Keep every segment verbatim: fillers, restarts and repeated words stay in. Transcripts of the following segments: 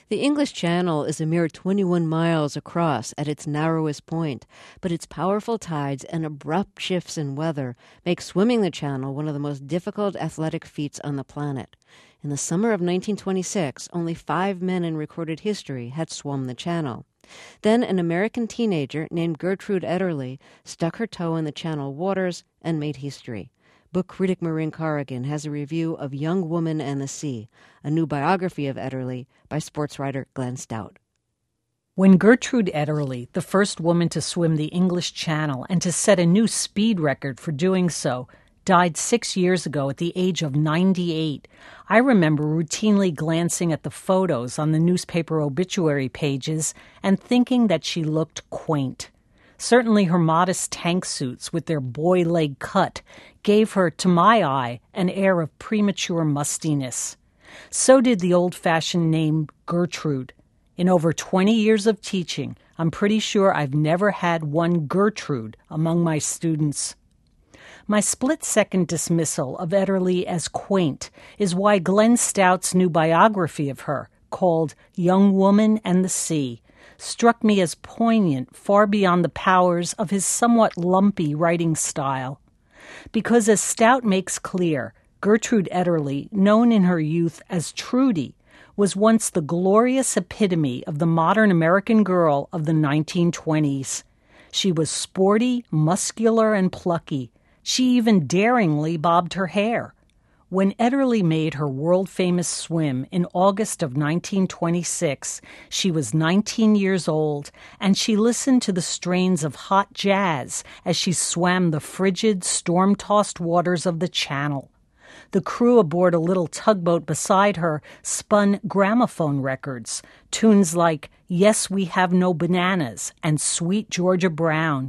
The English Channel is a mere twenty-one miles across at its narrowest point, but its powerful tides and abrupt shifts in weather make swimming the channel one of the most difficult athletic feats on the planet. In the summer of nineteen twenty-six, only five men in recorded history had swum the channel. Then an American teenager named Gertrude Ederle stuck her toe in the channel waters and made history. Book critic Maureen Corrigan has a review of Young Woman and the Sea, a new biography of Ederle by sports writer Glenn Stout. When Gertrude Ederle, the first woman to swim the English Channel and to set a new speed record for doing so, died six years ago at the age of ninety-eight, I remember routinely glancing at the photos on the newspaper obituary pages and thinking that she looked quaint. Certainly her modest tank suits with their boy leg cut gave her, to my eye, an air of premature mustiness. So did the old-fashioned name Gertrude. In over twenty years of teaching, I'm pretty sure I've never had one Gertrude among my students. My split-second dismissal of Ederle as quaint is why Glenn Stout's new biography of her, called Young Woman and the Sea, struck me as poignant far beyond the powers of his somewhat lumpy writing style. Because as Stout makes clear, Gertrude Ederle, known in her youth as Trudy, was once the glorious epitome of the modern American girl of the nineteen twenties. She was sporty, muscular, and plucky. She even daringly bobbed her hair. When Ederle made her world-famous swim in August of nineteen twenty-six, she was nineteen years old, and she listened to the strains of hot jazz as she swam the frigid, storm-tossed waters of the Channel. The crew aboard a little tugboat beside her spun gramophone records, tunes like Yes, We Have No Bananas and Sweet Georgia Brown.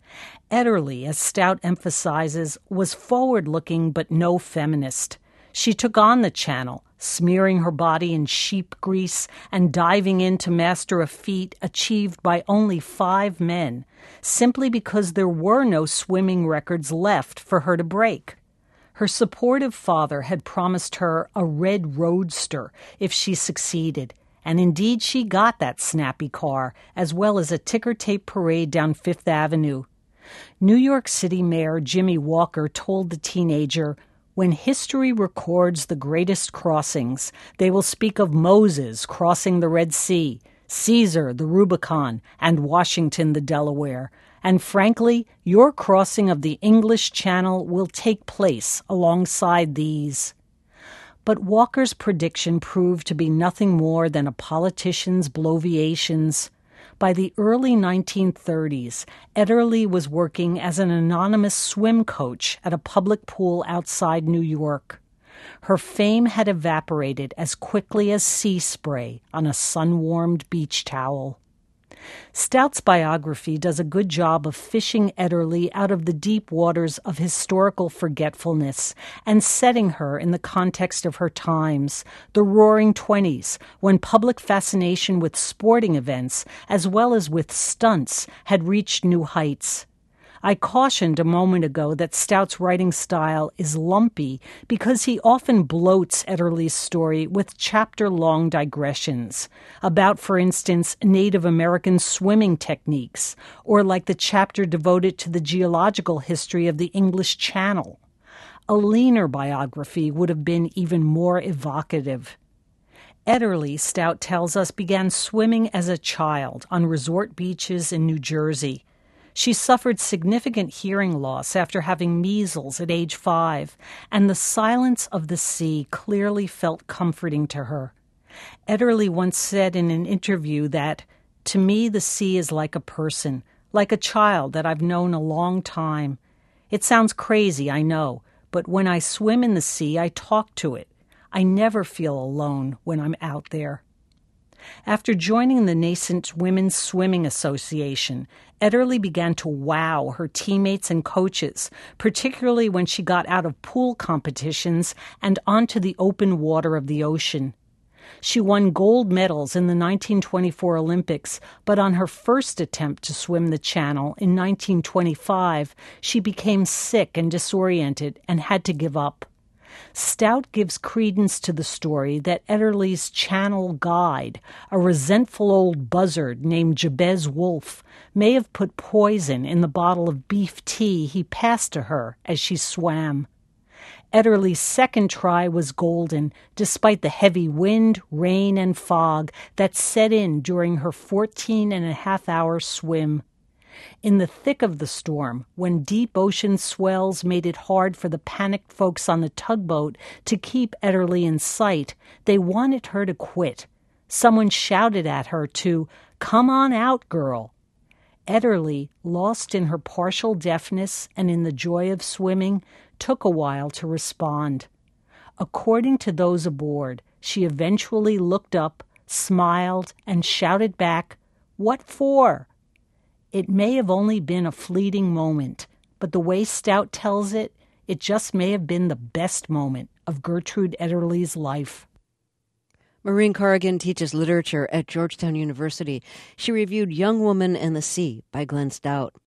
Ederle, as Stout emphasizes, was forward-looking but no feminist. She took on the channel, smearing her body in sheep grease and diving in to master a feat achieved by only five men, simply because there were no swimming records left for her to break. Her supportive father had promised her a red roadster if she succeeded, and indeed she got that snappy car, as well as a ticker-tape parade down Fifth Avenue. New York City Mayor Jimmy Walker told the teenager, "When history records the greatest crossings, they will speak of Moses crossing the Red Sea, Caesar the Rubicon, and Washington the Delaware. And frankly, your crossing of the English Channel will take place alongside these." But Walker's prediction proved to be nothing more than a politician's bloviations. By the early nineteen thirties, Ederle was working as an anonymous swim coach at a public pool outside New York. Her fame had evaporated as quickly as sea spray on a sun-warmed beach towel. Stout's biography does a good job of fishing Ederle out of the deep waters of historical forgetfulness and setting her in the context of her times, the Roaring Twenties, when public fascination with sporting events, as well as with stunts, had reached new heights. I cautioned a moment ago that Stout's writing style is lumpy because he often bloats Ederle's story with chapter-long digressions about, for instance, Native American swimming techniques, or like the chapter devoted to the geological history of the English Channel. A leaner biography would have been even more evocative. Ederle, Stout tells us, began swimming as a child on resort beaches in New Jersey. She suffered significant hearing loss after having measles at age five, and the silence of the sea clearly felt comforting to her. Ederle once said in an interview that, "To me, the sea is like a person, like a child that I've known a long time. It sounds crazy, I know, but when I swim in the sea, I talk to it. I never feel alone when I'm out there." After joining the nascent Women's Swimming Association, Ederle began to wow her teammates and coaches, particularly when she got out of pool competitions and onto the open water of the ocean. She won gold medals in the nineteen twenty-four Olympics, but on her first attempt to swim the Channel in nineteen twenty-five, she became sick and disoriented and had to give up. Stout gives credence to the story that Ederle's channel guide, a resentful old buzzard named Jabez Wolfe, may have put poison in the bottle of beef tea he passed to her as she swam. Ederle's second try was golden, despite the heavy wind, rain, and fog that set in during her fourteen and a half hour swim. In the thick of the storm, when deep ocean swells made it hard for the panicked folks on the tugboat to keep Ederle in sight, they wanted her to quit. Someone shouted at her to, "Come on out, girl." Ederle, lost in her partial deafness and in the joy of swimming, took a while to respond. According to those aboard, she eventually looked up, smiled, and shouted back, "What for?" It may have only been a fleeting moment, but the way Stout tells it, it just may have been the best moment of Gertrude Ederle's life. Maureen Corrigan teaches literature at Georgetown University. She reviewed Young Woman and the Sea by Glenn Stout.